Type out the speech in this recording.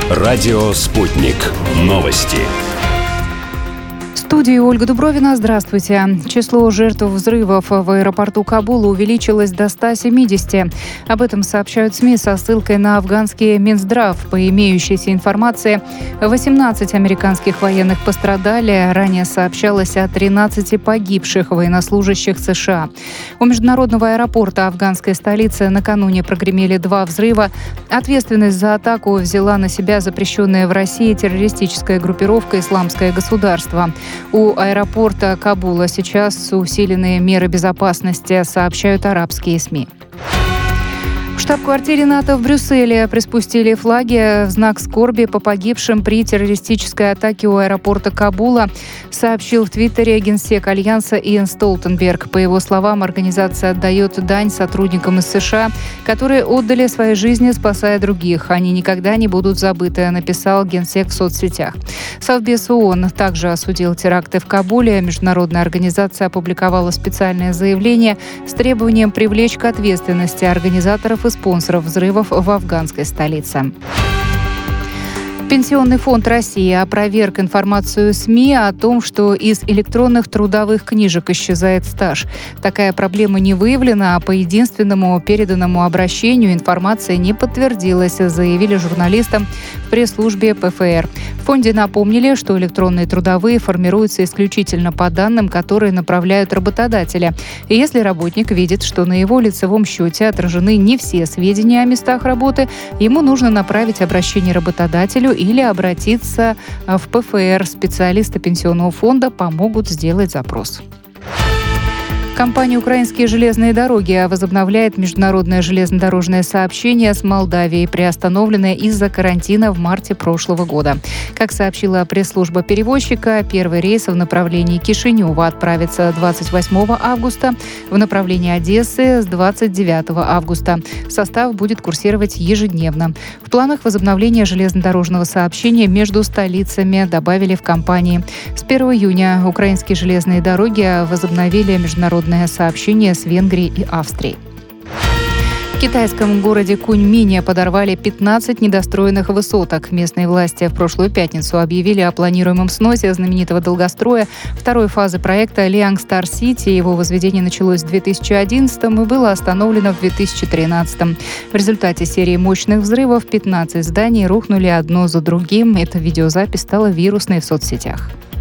Радио «Спутник». Новости. В студии Ольга Дубровина. Здравствуйте. Число жертв взрывов в аэропорту Кабула увеличилось до 170. Об этом сообщают СМИ со ссылкой на афганский Минздрав. По имеющейся информации, 18 американских военных пострадали. Ранее сообщалось о 13 погибших военнослужащих США. У международного аэропорта афганской столицы накануне прогремели 2 взрыва. Ответственность за атаку взяла на себя запрещенная в России террористическая группировка «Исламское государство». У аэропорта Кабула сейчас усиленные меры безопасности, сообщают арабские СМИ. В штаб-квартире НАТО в Брюсселе приспустили флаги в знак скорби по погибшим при террористической атаке у аэропорта Кабула, сообщил в Твиттере генсек Альянса Иэн Столтенберг. По его словам, организация отдает дань сотрудникам из США, которые отдали свои жизни, спасая других. Они никогда не будут забыты, написал генсек в соцсетях. Совбез ООН также осудил теракты в Кабуле. Международная организация опубликовала специальное заявление с требованием привлечь к ответственности организаторов и спонсоров взрывов в афганской столице. Пенсионный фонд России опроверг информацию СМИ о том, что из электронных трудовых книжек исчезает стаж. Такая проблема не выявлена, а по единственному переданному обращению информация не подтвердилась, заявили журналистам в пресс-службе ПФР. В фонде напомнили, что электронные трудовые формируются исключительно по данным, которые направляют работодатели. И если работник видит, что на его лицевом счете отражены не все сведения о местах работы, ему нужно направить обращение работодателю или обратиться в ПФР. Специалисты пенсионного фонда помогут сделать запрос. Компания «Украинские железные дороги» возобновляет международное железнодорожное сообщение с Молдавией, приостановленное из-за карантина в марте прошлого года. Как сообщила пресс-служба перевозчика, первый рейс в направлении Кишинева отправится 28 августа, в направлении Одессы с 29 августа. Состав будет курсировать ежедневно. В планах возобновления железнодорожного сообщения между столицами добавили в компании. С 1 июня «Украинские железные дороги» возобновили международное сообщение с Венгрией и Австрией. В китайском городе Куньмине подорвали 15 недостроенных высоток. Местные власти в прошлую пятницу объявили о планируемом сносе знаменитого долгостроя второй фазы проекта Лианг Стар Сити. Его возведение началось в 2011 и было остановлено в 2013. В результате серии мощных взрывов 15 зданий рухнули одно за другим. Эта видеозапись стала вирусной в соцсетях.